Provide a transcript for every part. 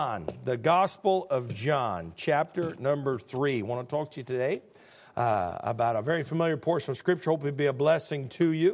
The Gospel of John, chapter number 3. I want to talk to you today about a very familiar portion of Scripture. Hope it'll be a blessing to you.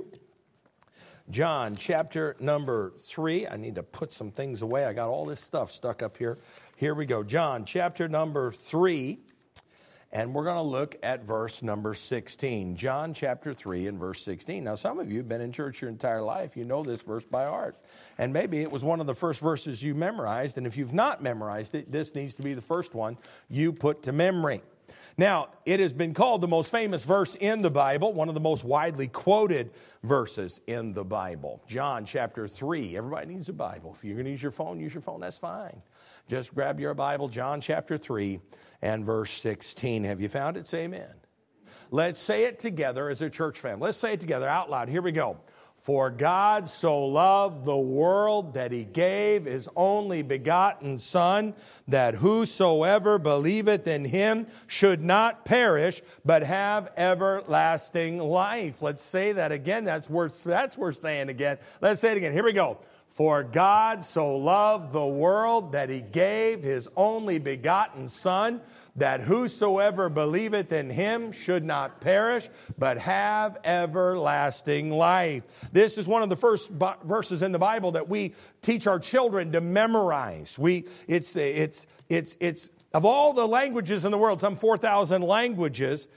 John, chapter number 3. I need to put some things away. I got all this stuff stuck up here. Here we go. John, chapter number 3. And we're going to look at verse number 16. John chapter 3 and verse 16. Now, some of you have been in church your entire life. You know this verse by heart. And maybe it was one of the first verses you memorized. And if you've not memorized it, this needs to be the first one you put to memory. Now, it has been called the most famous verse in the Bible, one of the most widely quoted verses in the Bible. John chapter 3. Everybody needs a Bible. If you're going to use your phone, that's fine. Just grab your Bible, John chapter 3 and verse 16. Have you found it? Say amen. Let's say it together as a church family. Let's say it together out loud. Here we go. For God so loved the world that he gave his only begotten Son, that whosoever believeth in him should not perish, but have everlasting life. Let's say that again. That's worth saying again. Let's say it again. Here we go. For God so loved the world that he gave his only begotten Son, that whosoever believeth in him should not perish, but have everlasting life. This is one of the first verses in the Bible that we teach our children to memorize. It's of all the languages in the world, some 4,000 languages.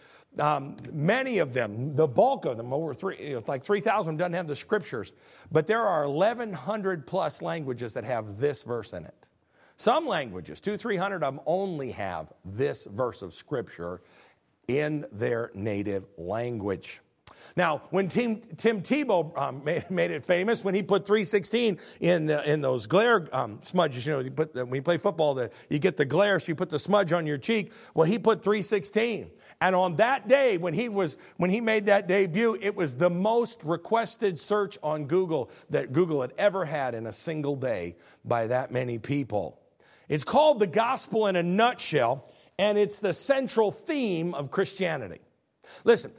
Many of them, the bulk of them, over 3,000 doesn't have the scriptures. But there are 1,100 plus languages that have this verse in it. Some languages, 200-300 of them, only have this verse of Scripture in their native language. Now, when Tim Tebow made it famous, when he put 316 in those glare smudges, when you play football, you get the glare, so you put the smudge on your cheek. Well, he put 316. And on that day, when he made that debut, it was the most requested search on Google that Google had ever had in a single day by that many people. It's called the gospel in a nutshell, and it's the central theme of Christianity. Listen,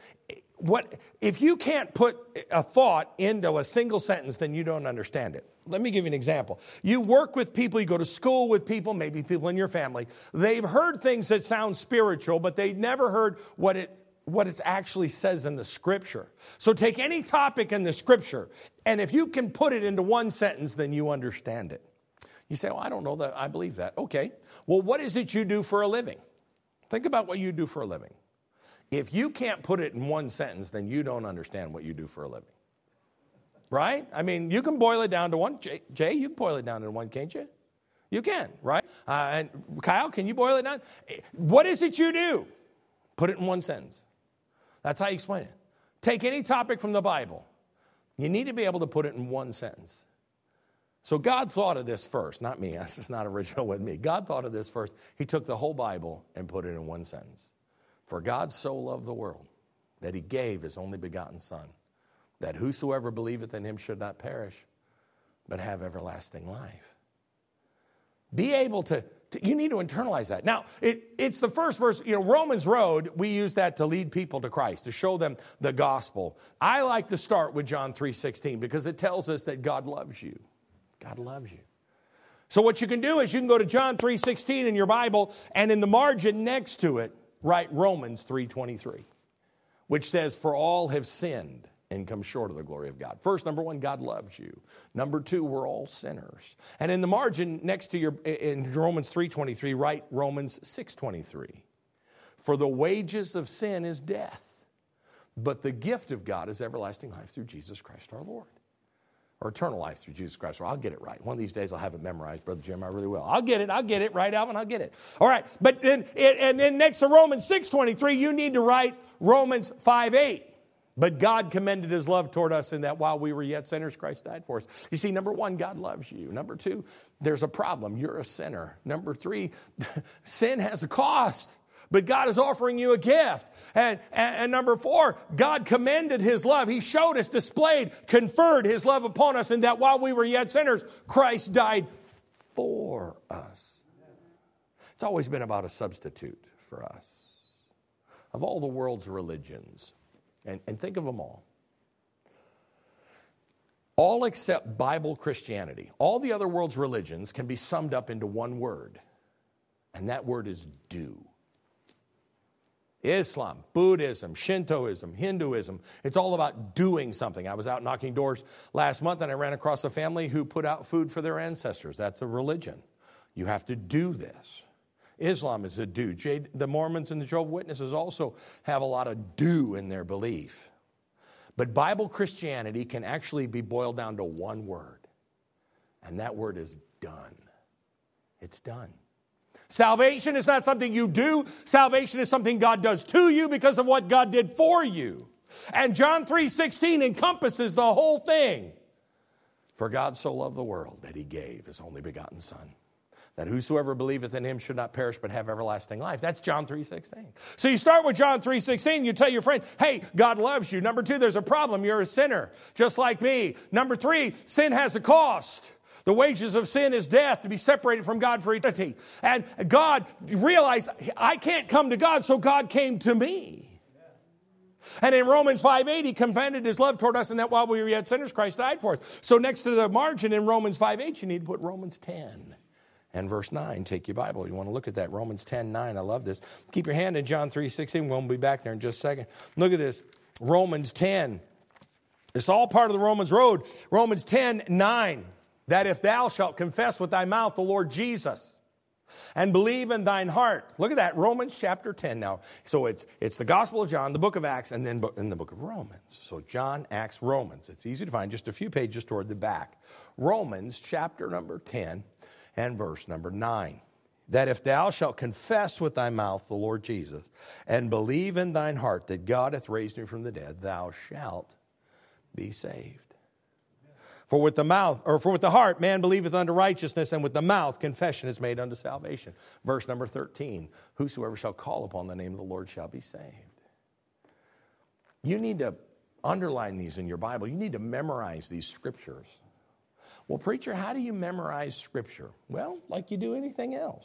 if you can't put a thought into a single sentence, then you don't understand it. Let me give you an example. You work with people, you go to school with people, maybe people in your family. They've heard things that sound spiritual, but they've never heard what it actually says in the Scripture. So take any topic in the Scripture, and if you can put it into one sentence, then you understand it. You say, well, I don't know that I believe that. Okay. Well, what is it you do for a living? Think about what you do for a living. If you can't put it in one sentence, then you don't understand what you do for a living. Right? I mean, you can boil it down to one. Jay, you can boil it down to one, can't you? You can, right? And Kyle, can you boil it down? What is it you do? Put it in one sentence. That's how you explain it. Take any topic from the Bible. You need to be able to put it in one sentence. So God thought of this first, not me. This is not original with me. God thought of this first. He took the whole Bible and put it in one sentence. For God so loved the world that he gave his only begotten Son, that whosoever believeth in him should not perish, but have everlasting life. Be able to you need to internalize that. Now, it's the first verse, Romans Road, we use that to lead people to Christ, to show them the gospel. I like to start with John 3:16 because it tells us that God loves you. God loves you. So what you can do is you can go to John 3:16 in your Bible, and in the margin next to it, write Romans 3:23, which says, for all have sinned and come short of the glory of God. First, number one, God loves you. Number two, we're all sinners. And in the margin next to in Romans 3:23, write Romans 6:23. For the wages of sin is death, but the gift of God is everlasting life through Jesus Christ our Lord. Or eternal life through Jesus Christ. Or I'll get it right. One of these days I'll have it memorized, Brother Jim. I really will. I'll get it. Right, Alvin? I'll get it. All right. But then next to Romans 6:23, you need to write Romans 5:8. But God commended his love toward us in that while we were yet sinners, Christ died for us. You see, number one, God loves you. Number two, there's a problem. You're a sinner. Number three, sin has a cost. But God is offering you a gift. And number four, God commended his love. He showed us, displayed, conferred his love upon us, and that while we were yet sinners, Christ died for us. It's always been about a substitute for us. Of all the world's religions, and think of them all, All except Bible Christianity. All the other world's religions can be summed up into one word, and that word is do. Islam, Buddhism, Shintoism, Hinduism, it's all about doing something. I was out knocking doors last month and I ran across a family who put out food for their ancestors. That's a religion. You have to do this. Islam is a do. The Mormons and the Jehovah's Witnesses also have a lot of do in their belief. But Bible Christianity can actually be boiled down to one word, and that word is done. It's done. Salvation is not something you do. Salvation is something God does to you because of what God did for you. And John 3:16 encompasses the whole thing. For God so loved the world that he gave his only begotten Son, that whosoever believeth in him should not perish but have everlasting life. That's John 3:16. So you start with John 3:16. You tell your friend, hey, God loves you. Number 2, there's a problem. You're a sinner, just like me. Number 3, sin has a cost. The wages of sin is death, to be separated from God for eternity. And God realized, I can't come to God, so God came to me. And in Romans 5:8, he commended his love toward us, and that while we were yet sinners, Christ died for us. So next to the margin in Romans 5:8, you need to put Romans 10 and verse 9. Take your Bible. You want to look at that. Romans 10:9. I love this. Keep your hand in John 3:16. We'll be back there in just a second. Look at this. Romans 10. It's all part of the Romans road. Romans 10:9. That if thou shalt confess with thy mouth the Lord Jesus and believe in thine heart. Look at that, Romans chapter 10 now. So it's the Gospel of John, the book of Acts, and then in the book of Romans. So John, Acts, Romans. It's easy to find, just a few pages toward the back. Romans chapter number 10 and verse number 9. That if thou shalt confess with thy mouth the Lord Jesus and believe in thine heart that God hath raised him from the dead, thou shalt be saved. For with the heart man believeth unto righteousness, and with the mouth confession is made unto salvation. Verse number 13, whosoever shall call upon the name of the Lord shall be saved. You need to underline these in your Bible. You need to memorize these scriptures. Well, preacher, how do you memorize scripture? Well, like you do anything else.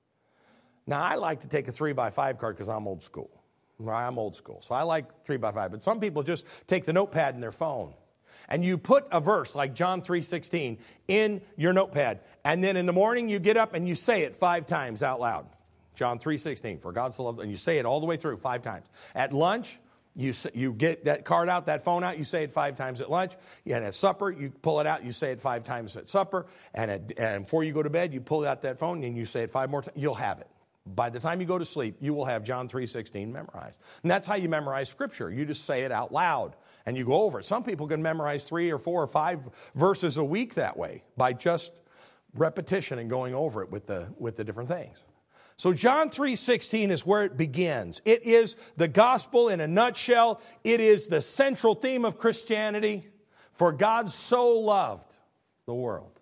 Now, I like to take a 3x5 card because I'm old school. I'm old school, so I like 3x5. But some people just take the notepad in their phone. And you put a verse like John 3:16 in your notepad. And then in the morning you get up and you say it 5 times out loud. John 3:16, for God so loved, and you say it all the way through 5 times. At lunch, you get that card out, that phone out, you say it 5 times at lunch. And at supper, you pull it out, you say it 5 times at supper. And before you go to bed, you pull out that phone and you say it 5 more times. You'll have it. By the time you go to sleep, you will have John 3:16 memorized. And that's how you memorize scripture. You just say it out loud and you go over it. Some people can memorize 3 or 4 or 5 verses a week that way by just repetition and going over it with the different things. So John 3:16 is where it begins. It is the gospel in a nutshell. It is the central theme of Christianity. For God so loved the world,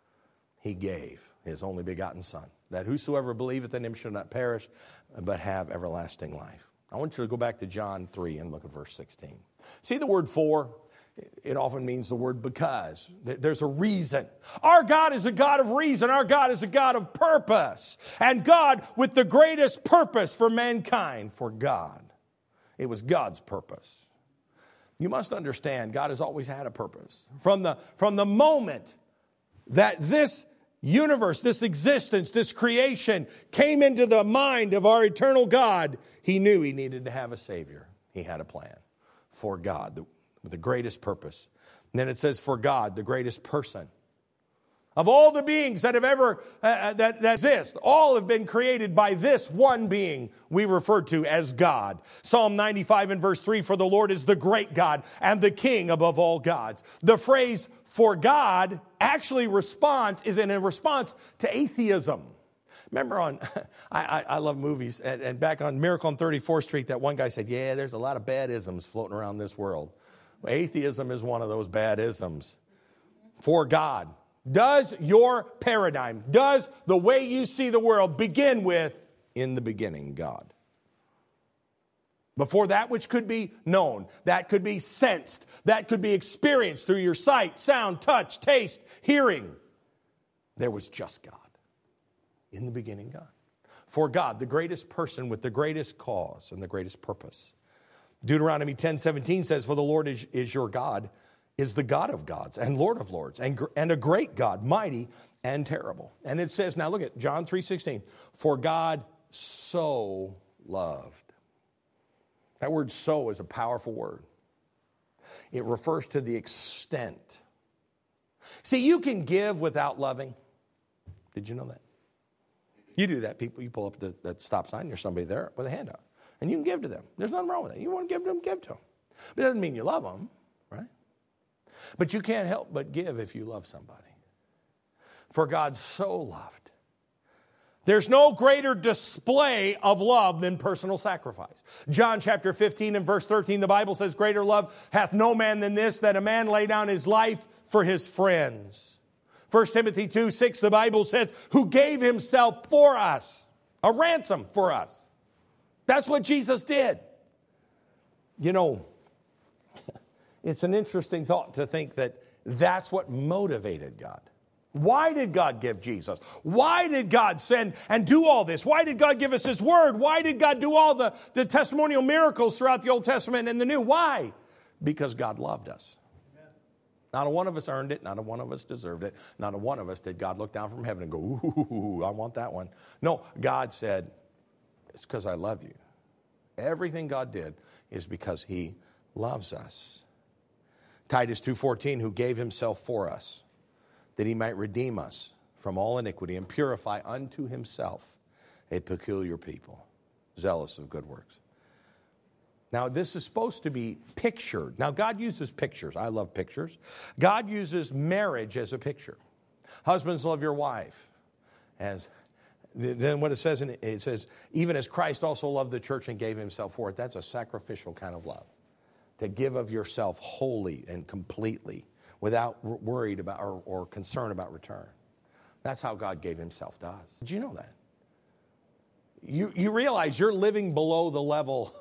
he gave his only begotten Son, that whosoever believeth in him shall not perish, but have everlasting life. I want you to go back to John 3 and look at verse 16. See the word for? It often means the word because. There's a reason. Our God is a God of reason. Our God is a God of purpose. And God with the greatest purpose for mankind, for God. It was God's purpose. You must understand, God has always had a purpose. From the moment that this universe, this existence, this creation came into the mind of our eternal God, he knew he needed to have a Savior. He had a plan for God, with the greatest purpose. And then it says for God, the greatest person. Of all the beings that have ever, that exist, all have been created by this one being we refer to as God. Psalm 95 and verse 3, for the Lord is the great God and the King above all gods. The phrase for God actually is in a response to atheism. Remember I love movies, and back on Miracle on 34th Street, that one guy said, yeah, there's a lot of bad isms floating around this world. Atheism is one of those bad isms. For God. Does your paradigm, does the way you see the world begin with, in the beginning, God? Before that which could be known, that could be sensed, that could be experienced through your sight, sound, touch, taste, hearing, there was just God. In the beginning, God. For God, the greatest person with the greatest cause and the greatest purpose. Deuteronomy 10:17 says, for the Lord is your God, is the God of gods and Lord of lords and a great God, mighty and terrible. And it says, now look at John 3:16, for God so loved. That word so is a powerful word. It refers to the extent. See, you can give without loving. Did you know that? You do that, people. You pull up the stop sign, there's somebody there with a hand out. And you can give to them. There's nothing wrong with it. You want to give to them, give to them. But it doesn't mean you love them, right? But you can't help but give if you love somebody. For God so loved. There's no greater display of love than personal sacrifice. John chapter 15 and verse 13, the Bible says, greater love hath no man than this, that a man lay down his life for his friends. 1 Timothy 2:6, the Bible says, who gave himself for us, a ransom for us. That's what Jesus did. You know, it's an interesting thought to think that that's what motivated God. Why did God give Jesus? Why did God send and do all this? Why did God give us His Word? Why did God do all the testimonial miracles throughout the Old Testament and the New? Why? Because God loved us. Not a one of us earned it. Not a one of us deserved it. Not a one of us did God look down from heaven and go, ooh, I want that one. No, God said, it's because I love you. Everything God did is because He loves us. Titus 2:14, who gave Himself for us, that He might redeem us from all iniquity and purify unto Himself a peculiar people, zealous of good works. Now, this is supposed to be pictured. Now, God uses pictures. I love pictures. God uses marriage as a picture. Husbands, love your wife. Then what it says, even as Christ also loved the church and gave Himself for it. That's a sacrificial kind of love. To give of yourself wholly and completely without worried about or concern about return. That's how God gave Himself to us. Did you know that? You realize you're living below the level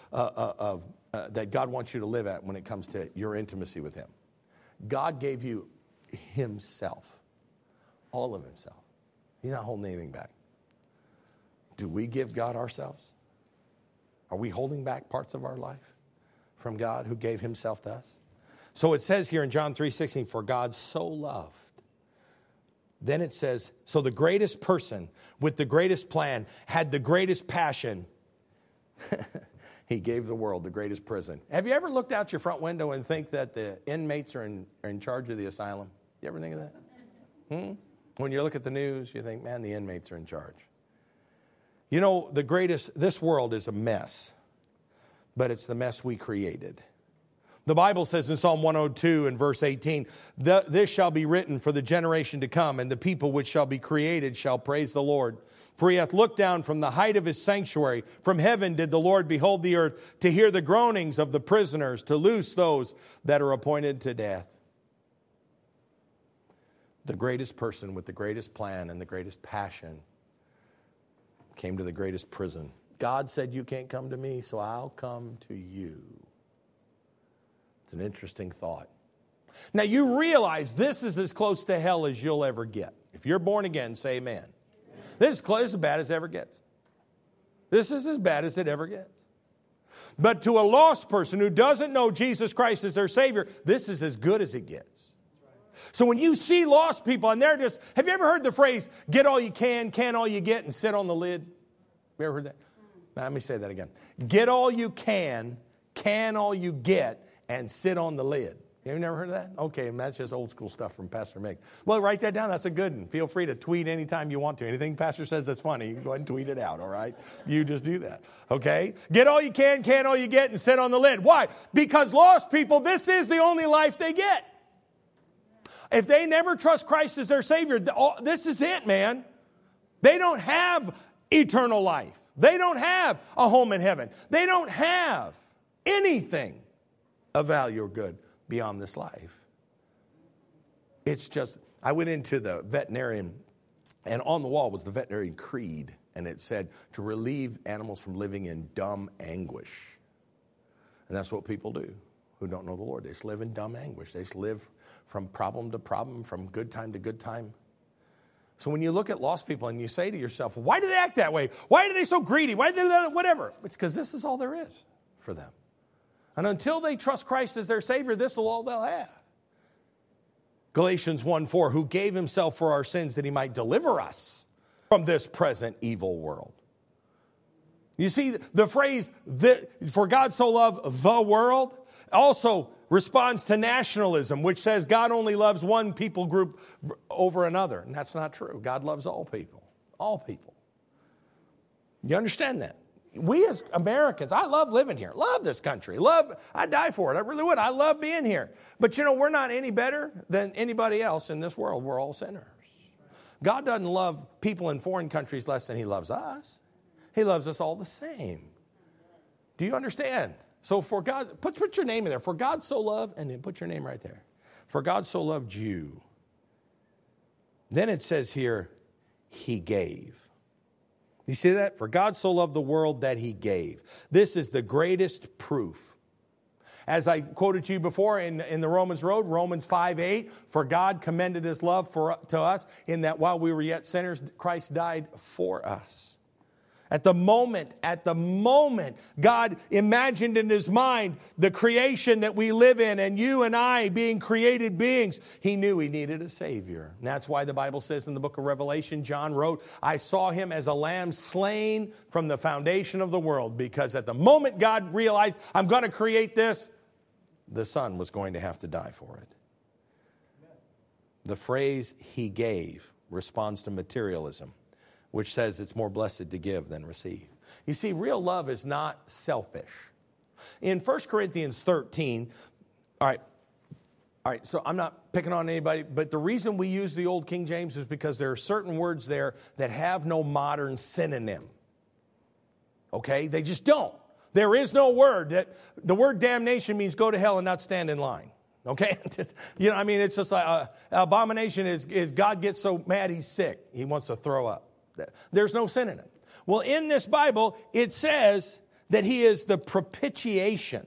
that God wants you to live at when it comes to your intimacy with Him. God gave you Himself, all of Himself. He's not holding anything back. Do we give God ourselves? Are we holding back parts of our life from God who gave Himself to us? So it says here in John 3:16, for God so loved. Then it says, so the greatest person with the greatest plan had the greatest passion. He gave the world the greatest prison. Have you ever looked out your front window and think that the inmates are in charge of the asylum? You ever think of that? When you look at the news, you think, man, the inmates are in charge. You know, this world is a mess, but it's the mess we created. The Bible says in Psalm 102 and verse 18, this shall be written for the generation to come, and the people which shall be created shall praise the Lord. For He hath looked down from the height of His sanctuary. From heaven did the Lord behold the earth, to hear the groanings of the prisoners, to loose those that are appointed to death. The greatest person with the greatest plan and the greatest passion came to the greatest prison. God said, you can't come to me, so I'll come to you. It's an interesting thought. Now, you realize this is as close to hell as you'll ever get. If you're born again, say amen. This is as bad as it ever gets. This is as bad as it ever gets. But to a lost person who doesn't know Jesus Christ as their Savior, this is as good as it gets. So when you see lost people and they're just, have you ever heard the phrase, get all you can all you get, and sit on the lid? Have you ever heard that? Now, let me say that again. Get all you can all you get, and sit on the lid. You never heard of that? Okay, that's just old school stuff from Pastor Mick. Well, write that down. That's a good one. Feel free to tweet anytime you want to. Anything Pastor says that's funny, you can go ahead and tweet it out, all right? You just do that, okay? Get all you can all you get, and sit on the lid. Why? Because lost people, this is the only life they get. If they never trust Christ as their Savior, this is it, man. They don't have eternal life. They don't have a home in heaven. They don't have anything of value or good beyond this life. It's just, I went into the veterinarian, and on the wall was the veterinarian creed, and it said to relieve animals from living in dumb anguish. And that's what people do who don't know the Lord. They just live in dumb anguish. They just live from problem to problem, from good time to good time. So when you look at lost people and you say to yourself, why do they act that way? Why are they so greedy? Why do they whatever? It's because this is all there is for them. And until they trust Christ as their Savior, this is all they'll have. Galatians 1:4, who gave himself for our sins that he might deliver us from this present evil world. You see, the phrase, for God so loved the world, also responds to nationalism, which says God only loves one people group over another. And that's not true. God loves all people. All people. You understand that? We as Americans, I love living here. Love this country. I'd die for it. I really would. I love being here. But you know, we're not any better than anybody else in this world. We're all sinners. God doesn't love people in foreign countries less than he loves us. He loves us all the same. Do you understand? So for God, put your name in there. For God so loved, and then put your name right there. For God so loved you. Then it says here, he gave. You see that? For God so loved the world that he gave. This is the greatest proof. As I quoted to you before in the Romans Road, Romans 5:8, for God commended his love to us in that while we were yet sinners, Christ died for us. At the moment, God imagined in his mind the creation that we live in, and you and I being created beings, he knew he needed a Savior. And that's why the Bible says in the book of Revelation, John wrote, I saw him as a lamb slain from the foundation of the world, because at the moment God realized, I'm going to create this, the Son was going to have to die for it. The phrase he gave responds to materialism, which says it's more blessed to give than receive. You see, real love is not selfish. In 1 Corinthians 13, all right, so I'm not picking on anybody, but the reason we use the old King James is because there are certain words there that have no modern synonym. Okay? They just don't. There is no word that, the word damnation means go to hell and not stand in line. Okay? It's just like, abomination is God gets so mad he's sick. He wants to throw up. There's no synonym. Well, in this Bible, it says that he is the propitiation.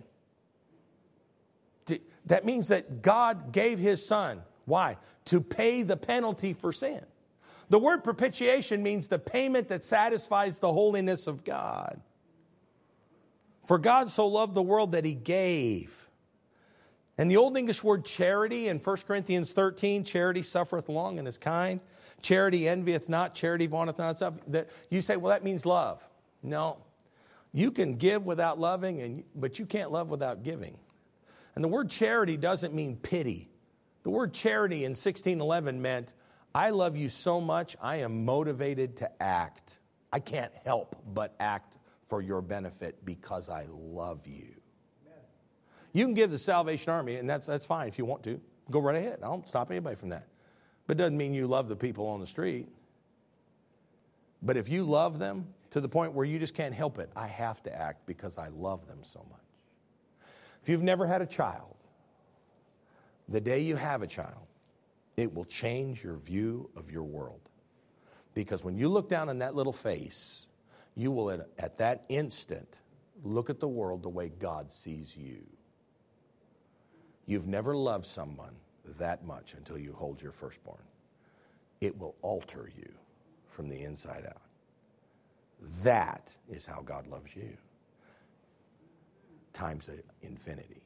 That means that God gave his Son. Why? To pay the penalty for sin. The word propitiation means the payment that satisfies the holiness of God. For God so loved the world that he gave. And the Old English word charity in 1 Corinthians 13, charity suffereth long and is kind. Charity envieth not, charity vaunteth not itself. You say, well, that means love. No. You can give without loving, but you can't love without giving. And the word charity doesn't mean pity. The word charity in 1611 meant, I love you so much, I am motivated to act. I can't help but act for your benefit because I love you. Amen. You can give the Salvation Army, and that's fine if you want to. Go right ahead. I don't stop anybody from that. But it doesn't mean you love the people on the street. But if you love them to the point where you just can't help it, I have to act because I love them so much. If you've never had a child, the day you have a child, it will change your view of your world. Because when you look down on that little face, you will at that instant look at the world the way God sees you. You've never loved someone that much until you hold your firstborn. It will alter you from the inside out. That is how God loves you. Times infinity.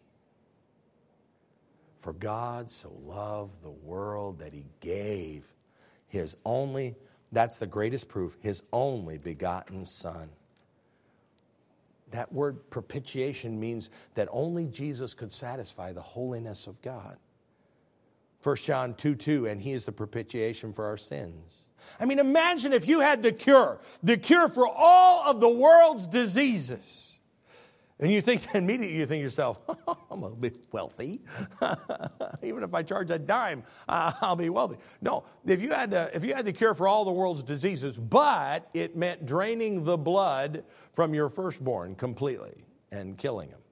For God so loved the world that he gave his only, that's the greatest proof, his only begotten Son. That word propitiation means that only Jesus could satisfy the holiness of God. 1 John 2:2, and he is the propitiation for our sins. I mean, imagine if you had the cure for all of the world's diseases. And you think, immediately you think to yourself, I'm a bit wealthy. Even if I charge a dime, I'll be wealthy. No, if you had the cure for all the world's diseases, but it meant draining the blood from your firstborn completely and killing him.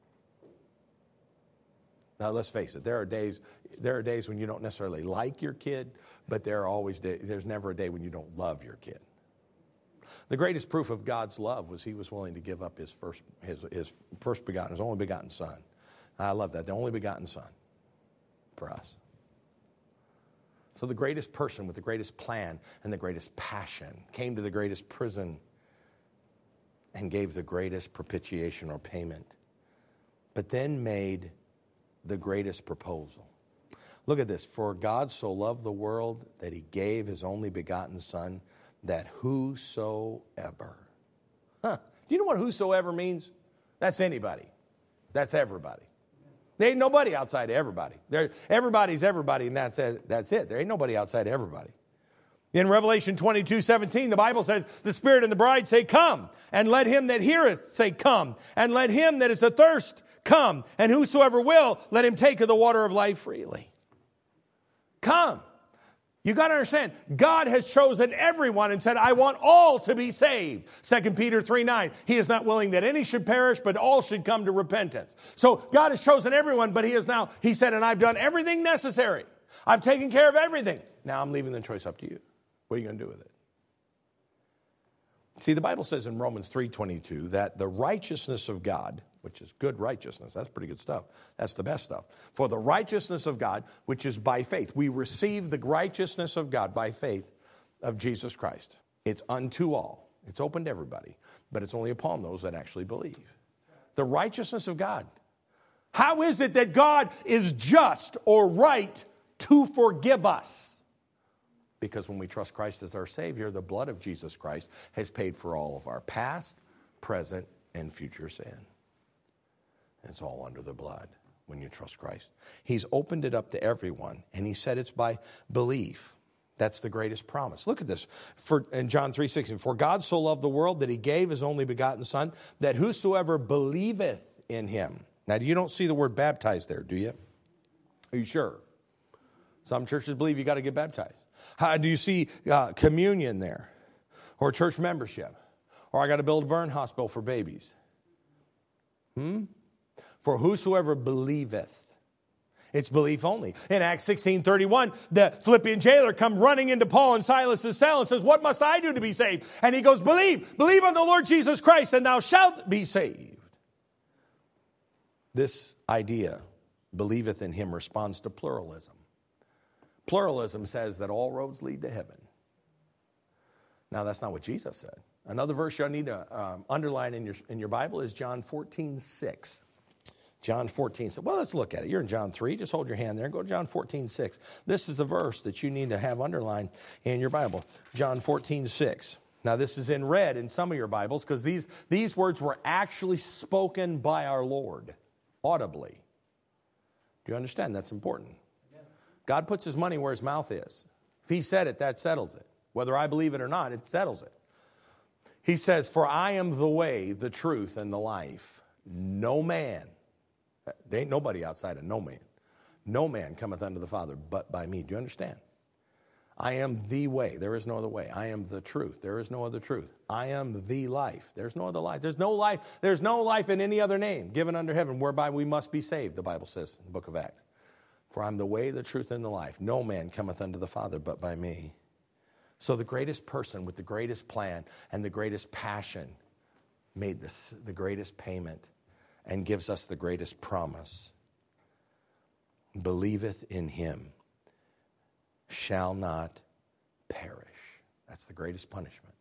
Now, let's face it, there are days when you don't necessarily like your kid, but there's never a day when you don't love your kid. The greatest proof of God's love was he was willing to give up his only begotten Son. I love that, the only begotten Son for us. So the greatest person with the greatest plan and the greatest passion came to the greatest prison and gave the greatest propitiation or payment, but then made the greatest proposal. Look at this. For God so loved the world that he gave his only begotten Son, that whosoever. Do you know what whosoever means? That's anybody. That's everybody. There ain't nobody outside of everybody. Everybody's everybody, and that's it. There ain't nobody outside of everybody. In Revelation 22:17, the Bible says, the Spirit and the bride say, come. And let him that heareth say, come. And let him that is athirst come. And whosoever will, let him take of the water of life freely. Come. You got to understand, God has chosen everyone and said, I want all to be saved. 2 Peter 3:9, he is not willing that any should perish, but all should come to repentance. So God has chosen everyone, but he said, and I've done everything necessary. I've taken care of everything. Now I'm leaving the choice up to you. What are you going to do with it? See, the Bible says in Romans 3:22 that the righteousness of God, which is good righteousness, that's pretty good stuff. That's the best stuff. For the righteousness of God, which is by faith. We receive the righteousness of God by faith of Jesus Christ. It's unto all. It's open to everybody. But it's only upon those that actually believe. The righteousness of God. How is it that God is just or right to forgive us? Because when we trust Christ as our Savior, the blood of Jesus Christ has paid for all of our past, present, and future sin. It's all under the blood when you trust Christ. He's opened it up to everyone, and he said it's by belief. That's the greatest promise. Look at this. In John 3:16, for God so loved the world that he gave his only begotten Son, that whosoever believeth in him. Now, you don't see the word baptized there, do you? Are you sure? Some churches believe you got to get baptized. How do you see communion there? Or church membership? Or I got to build a burn hospital for babies? For whosoever believeth. It's belief only. In Acts 16:31, the Philippian jailer come running into Paul and Silas' cell and says, what must I do to be saved? And he goes, believe on the Lord Jesus Christ and thou shalt be saved. This idea, believeth in him, responds to pluralism. Pluralism says that all roads lead to heaven. Now, that's not what Jesus said. Another verse you'll need to underline in your Bible is John 14:6. John 14:6. Well, let's look at it. You're in John 3. Just hold your hand there and go to John 14:6. This is a verse that you need to have underlined in your Bible. John 14:6. Now, this is in red in some of your Bibles because these words were actually spoken by our Lord audibly. Do you understand? That's important. God puts his money where his mouth is. If he said it, that settles it. Whether I believe it or not, it settles it. He says, for I am the way, the truth, and the life. No man, there ain't nobody outside of no man. No man cometh unto the Father but by me. Do you understand? I am the way. There is no other way. I am the truth. There is no other truth. I am the life. There's no other life. There's no life. There's no life in any other name given under heaven whereby we must be saved, the Bible says in the book of Acts. For I'm the way, the truth, and the life. No man cometh unto the Father but by me. So the greatest person with the greatest plan and the greatest passion made the greatest payment and gives us the greatest promise. Believeth in him shall not perish. That's the greatest punishment.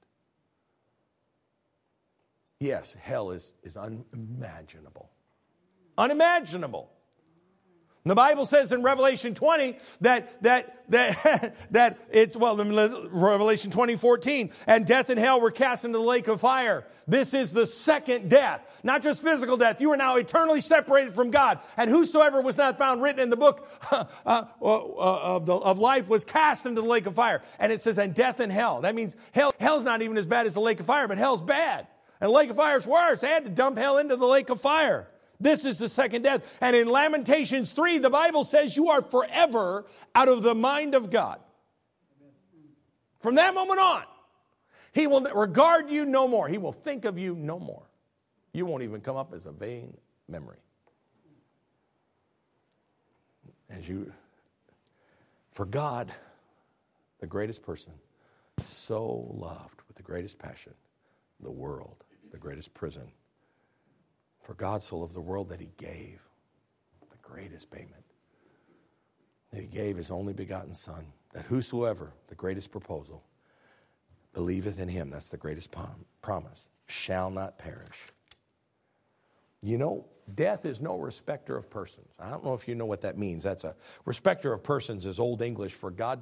Yes, hell is unimaginable. Unimaginable. The Bible says in Revelation 20 that it's, well, in Revelation 20:14, and death and hell were cast into the lake of fire. This is the second death, not just physical death. You are now eternally separated from God. And whosoever was not found written in the book of life was cast into the lake of fire. And it says, and death and hell. That means hell's not even as bad as the lake of fire, but hell's bad. And the lake of fire is worse. They had to dump hell into the lake of fire. This is the second death. And in Lamentations 3, the Bible says you are forever out of the mind of God. From that moment on, he will regard you no more. He will think of you no more. You won't even come up as a vain memory. For God, the greatest person, so loved with the greatest passion, the world, the greatest prison. For God so loved the world that he gave the greatest payment. That he gave his only begotten Son. That whosoever, the greatest proposal, believeth in him, that's the greatest promise, shall not perish. You know, Death is no respecter of persons. I don't know if you know what that means. That's a respecter of persons is Old English for God.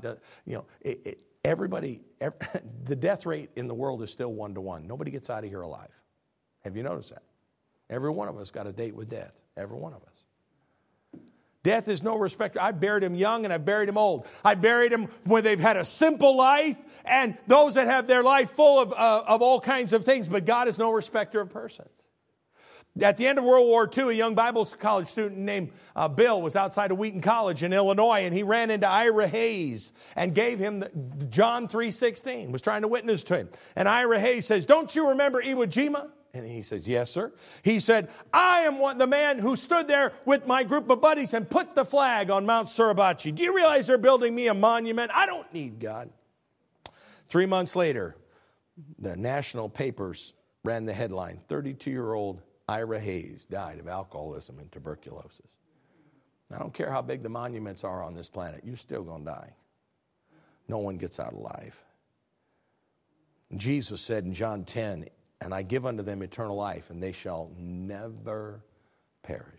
The death rate in the world is still 1-to-1. Nobody gets out of here alive. Have you noticed that? Every one of us got a date with death. Every one of us. Death is no respecter. I buried him young and I buried him old. I buried him when they've had a simple life and those that have their life full of all kinds of things. But God is no respecter of persons. At the end of World War II, a young Bible college student named Bill was outside of Wheaton College in Illinois, and he ran into Ira Hayes and gave him John 3:16, was trying to witness to him. And Ira Hayes says, "Don't you remember Iwo Jima?" And he says, "Yes, sir." He said, "I am the man who stood there with my group of buddies and put the flag on Mount Suribachi. Do you realize they're building me a monument? I don't need God." 3 months later, the national papers ran the headline, 32-year-old Ira Hayes died of alcoholism and tuberculosis. I don't care how big the monuments are on this planet, you're still going to die. No one gets out alive. Jesus said in John 10, "And I give unto them eternal life, and they shall never perish."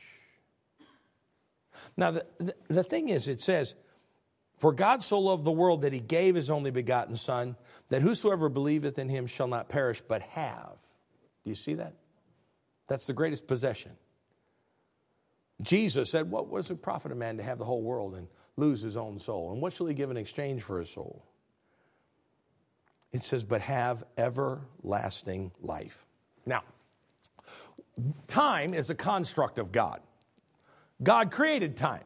Now, the thing is, it says, "For God so loved the world that he gave his only begotten Son, that whosoever believeth in him shall not perish, but have." Do you see that? That's the greatest possession. Jesus said, "What was it profit a man to have the whole world and lose his own soul? And what shall he give in exchange for his soul?" It says, "But have everlasting life." Now, time is a construct of God. God created time.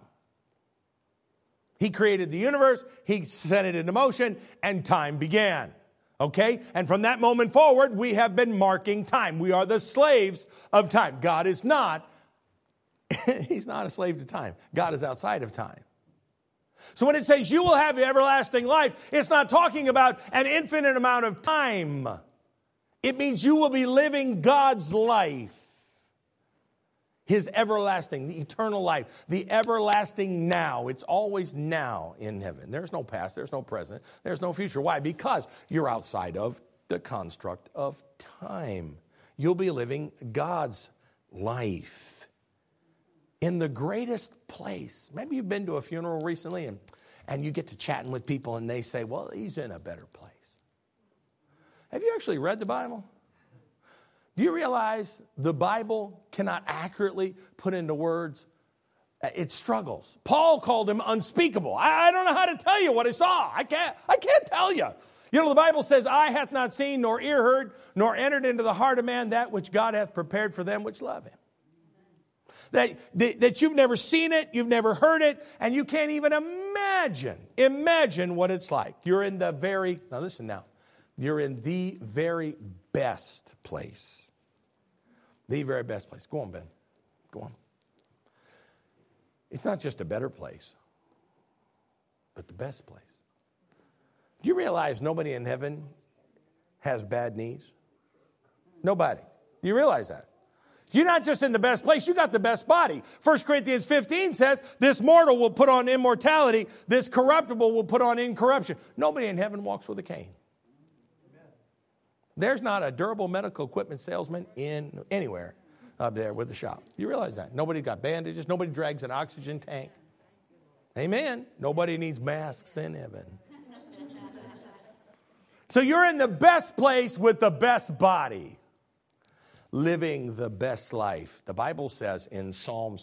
He created the universe, he set it into motion, and time began. Okay? And from that moment forward, we have been marking time. We are the slaves of time. God is not, he's not a slave to time. God is outside of time. So when it says you will have everlasting life, it's not talking about an infinite amount of time. It means you will be living God's life. His everlasting, the eternal life, the everlasting now. It's always now in heaven. There's no past, there's no present, there's no future. Why? Because you're outside of the construct of time. You'll be living God's life in the greatest place. Maybe you've been to a funeral recently and you get to chatting with people and they say, "Well, he's in a better place." Have you actually read the Bible? Do you realize the Bible cannot accurately put into words? It struggles. Paul called him unspeakable. I don't know how to tell you what I saw. I can't tell you. You know, the Bible says, "Eye hath not seen, nor ear heard, nor entered into the heart of man that which God hath prepared for them which love him." That you've never seen it, you've never heard it, and you can't even imagine what it's like. You're in the very, now listen now, you're in the very best place. The very best place. Go on, Ben. Go on. It's not just a better place, but the best place. Do you realize nobody in heaven has bad knees? Nobody. Do you realize that? You're not just in the best place, you got the best body. 1 Corinthians 15 says, "This mortal will put on immortality, this corruptible will put on incorruption." Nobody in heaven walks with a cane. There's not a durable medical equipment salesman in anywhere up there with the shop. You realize that? Nobody's got bandages. Nobody drags an oxygen tank. Amen. Nobody needs masks in heaven. So you're in the best place with the best body, living the best life. The Bible says in Psalm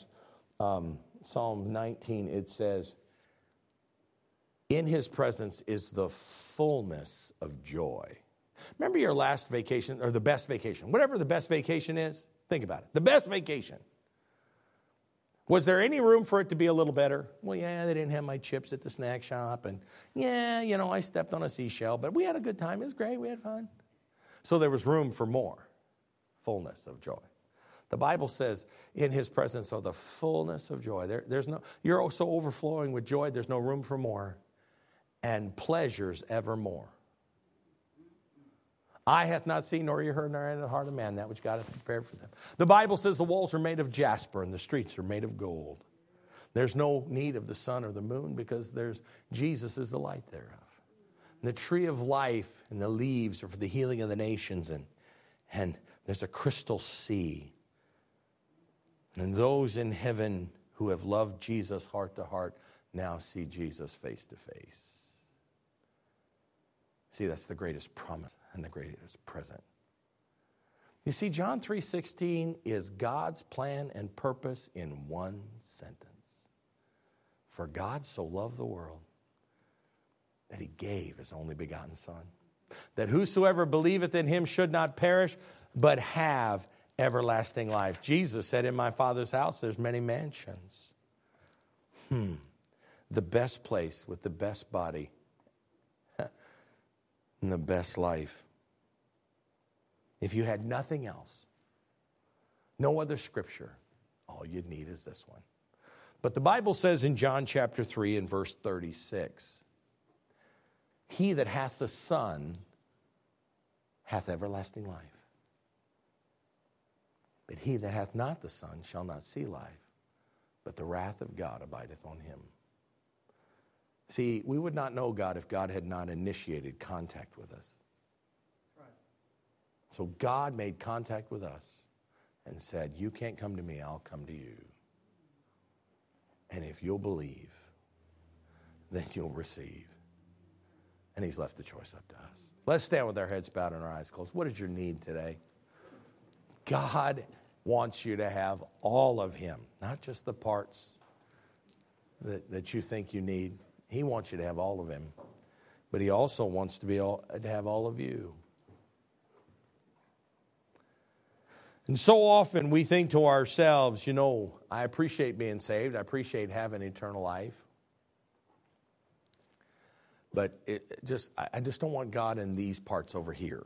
19, it says, "In his presence is the fullness of joy." Remember your last vacation, or the best vacation, whatever the best vacation is? Think about it. The best vacation. Was there any room for it to be a little better? Well, yeah, they didn't have my chips at the snack shop. And yeah, I stepped on a seashell, but we had a good time. It was great. We had fun. So there was room for more fullness of joy. The Bible says, in his presence are the fullness of joy. You're so overflowing with joy, there's no room for more. And pleasures evermore. Eye hath not seen, nor ear heard, nor entered the heart of man that which God hath prepared for them. The Bible says the walls are made of jasper and the streets are made of gold. There's no need of the sun or the moon because Jesus is the light thereof. And the tree of life and the leaves are for the healing of the nations, and there's a crystal sea. And those in heaven who have loved Jesus heart to heart now see Jesus face to face. See, that's the greatest promise and the greatest present. You see, John 3:16 is God's plan and purpose in one sentence. For God so loved the world that he gave his only begotten Son, that whosoever believeth in him should not perish, but have everlasting life. Jesus said, in my Father's house there's many mansions. The best place with the best body and the best life. If you had nothing else, no other scripture, all you'd need is this one. But the Bible says in John chapter 3 and verse 36, he that hath the Son hath everlasting life. But he that hath not the Son shall not see life, but the wrath of God abideth on him. See, we would not know God if God had not initiated contact with us. So God made contact with us and said, you can't come to me, I'll come to you. And if you'll believe, then you'll receive. And he's left the choice up to us. Let's stand with our heads bowed and our eyes closed. What is your need today? God wants you to have all of him, not just the parts that you think you need. He wants you to have all of him. But he also wants to have all of you. And so often we think to ourselves, I appreciate being saved. I appreciate having eternal life. But I just don't want God in these parts over here.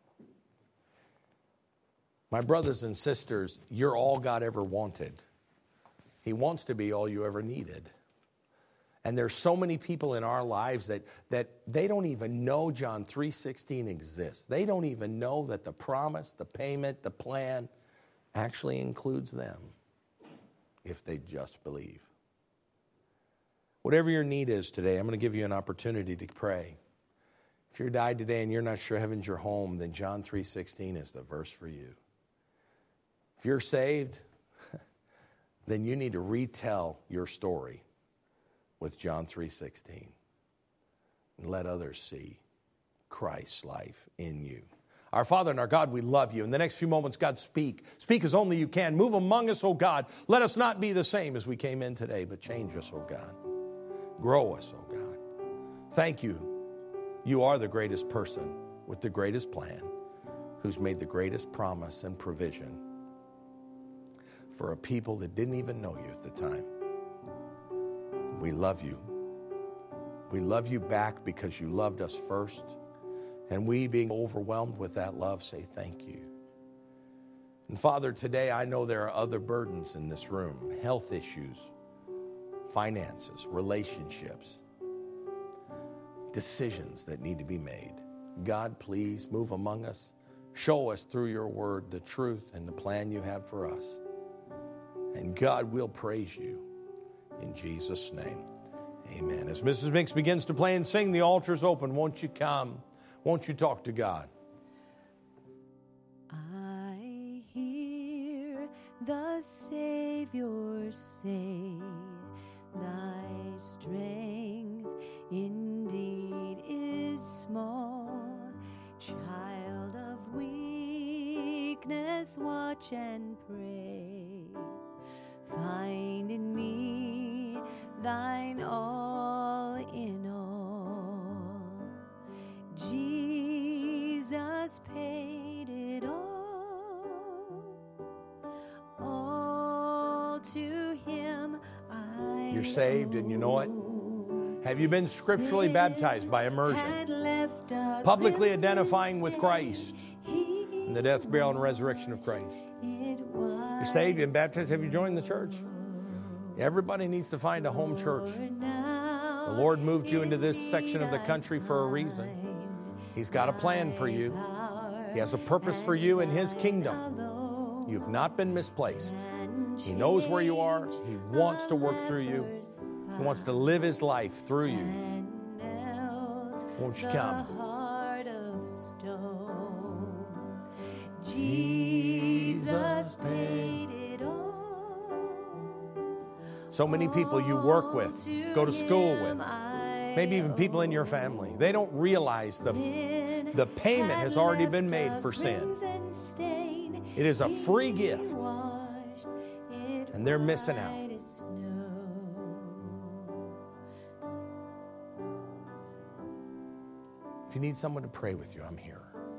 My brothers and sisters, you're all God ever wanted. He wants to be all you ever needed. And there's so many people in our lives that they don't even know John 3:16 exists. They don't even know that the promise, the payment, the plan actually includes them if they just believe. Whatever your need is today, I'm going to give you an opportunity to pray. If you're died today and you're not sure heaven's your home, then John 3:16 is the verse for you. If you're saved, then you need to retell your story with John 3:16 and let others see Christ's life in you. Our Father and our God, we love you. In the next few moments, God, speak. Speak as only you can. Move among us, oh God. Let us not be the same as we came in today, but change us, oh God. Grow us, oh God. Thank you. You are the greatest person with the greatest plan, who's made the greatest promise and provision for a people that didn't even know you at the time. We love you. We love you back because you loved us first. And we, being overwhelmed with that love, say thank you. And Father, today I know there are other burdens in this room. Health issues, finances, relationships, decisions that need to be made. God, please move among us. Show us through your word the truth and the plan you have for us. And God, we'll praise you in Jesus' name. Amen. As Mrs. Minks begins to play and sing, the altar's open. Won't you come? Won't you talk to God? I hear the Savior say, thy strength indeed is small. Child of weakness, watch and pray. Find in me thine all in all. Jesus paid it all to him I You're saved and you know it. Have you been scripturally baptized by immersion? Publicly identifying with Christ in the death, burial, and resurrection of Christ. You're saved and baptized. Have you joined the church? Everybody needs to find a home church. The Lord moved you into this section of the country for a reason. He's got a plan for you. He has a purpose for you in His kingdom. You've not been misplaced. He knows where you are. He wants to work through you. He wants to live His life through you. Won't you come? Jesus paid it all So many people you work with, go to school with, maybe even people in your family. They don't realize the payment has already been made for sin. It is a free gift, and they're missing out. If you need someone to pray with you, I'm here.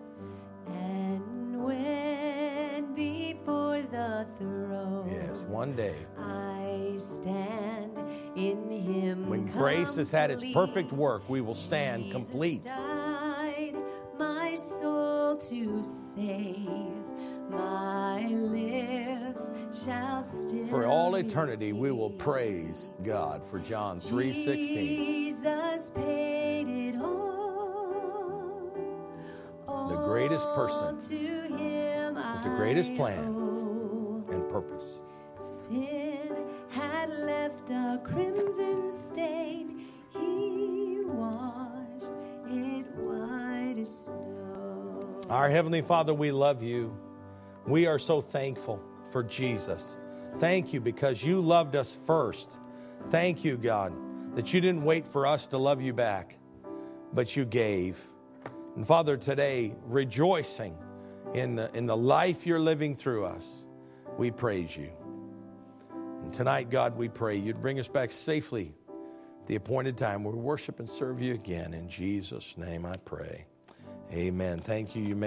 And when before the throne, Yes, one day, I stand in Him. when grace has had its perfect work, we will stand Jesus complete. died my soul to save. My lips shall still For all eternity, we will praise God for John 3:16. Jesus paid it all. The greatest person To Him with the greatest I plan owe. and purpose. Sin had left a crimson stain. He washed it white as snow. Our Heavenly Father, we love you. We are so thankful for Jesus. Thank you because you loved us first. Thank you, God, that you didn't wait for us to love you back, but you gave. And Father, today, rejoicing in the life you're living through us, we praise you. And tonight, God, we pray you'd bring us back safely at the appointed time where we worship and serve you again. In Jesus' name I pray. Amen. Thank you. You may